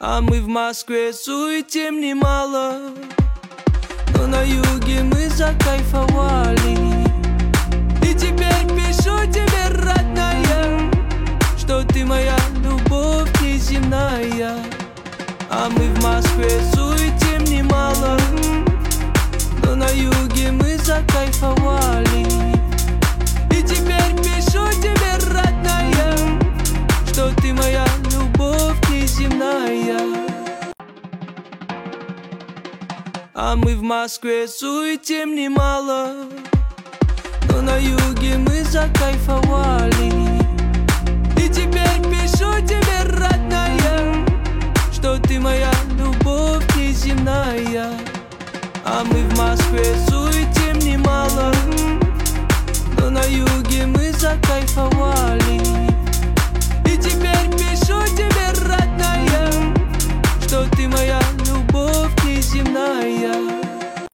А мы в Москве суетим немало, но на юге мы закайфовали. И теперь пишу тебе, родная, что ты моя любовь неземная. А мы в Москве суетим немало, но на юге мы закайфовали. И теперь пишу тебе, родная, что ты моя любовь неземная. А мы в Москве суетим немало, но на юге мы закайфовали. И теперь